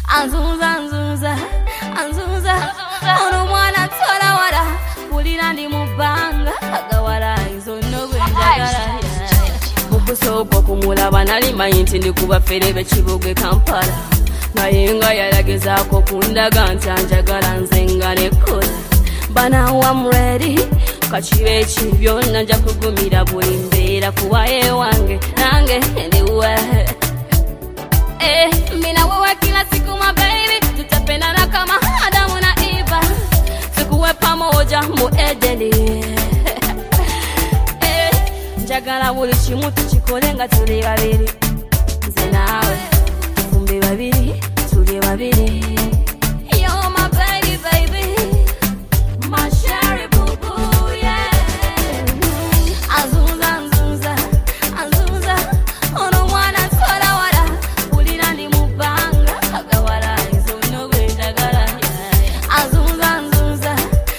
Anzuza ono mwana tola wala ulira ndi mubanga agawala izo no gwenjagala Bukusoko kumulaba nali mayinti ndi kuba ferebe kibugwe Kampala nayenga yalagezaako kundaga ntanjagala nzenga nekola bana I'm ready kachibe chibyo nanja kugumira buli mbeera kuwaye wange nange ndiwe mina wewe kila siku my baby tutapendana kama Adamu na Eva tukuwe pamoja mu Edeni njagala buli kimu tukikole nga tuli babiri nze nawe tufumbe babiri tuli babiri you're my baby my cherry boo boo yeah Anzuza ono mwana tola wala ulira ndi mubanga agawala izo no gwenjagala Anzuza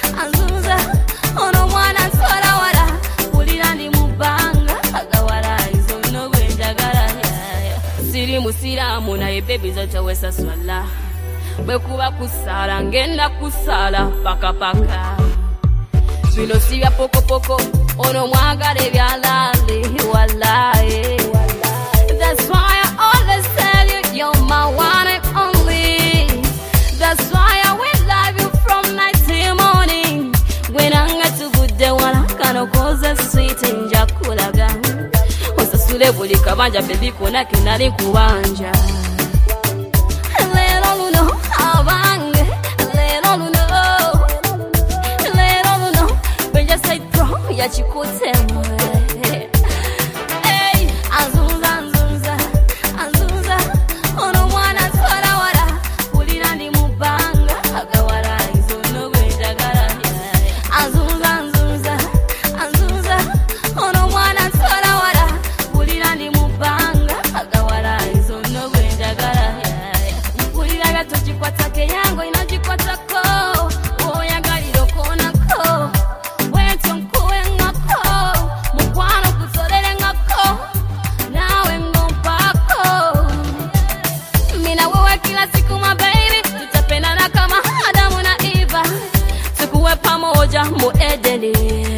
ono mwana tola wala ulira ndi mubanga agawala izo no gwenjagala siri musiramu naye baby zotawesa swala bwekuba kusala ngenda kusala paka bino siya poko ono mwagale byalali wallahi that's why I always tell you you're my one and only that's why I will love you from night till morning when anga tubudde wala kano koza sweet njakulaga osasule buli kabanja baby kona kinali kubanja lero luno abange lero luno benja say throw ya chikutemo Anzuza ono mwana tola wala ulira ndi mubanga agawala izo no gwenjagala Anzuza ono mwana tola wala ulira ndi mubanga agawala izo no gwenjagala ulira gatochikwata ke yango inachikwatako oyagaliro konako wetu nkuwengako mukwano kusolelengako nawe ngompako mina wewe kila siku my baby tutapendana kama Adamu na Eva tukuwe pamoja mu Edeni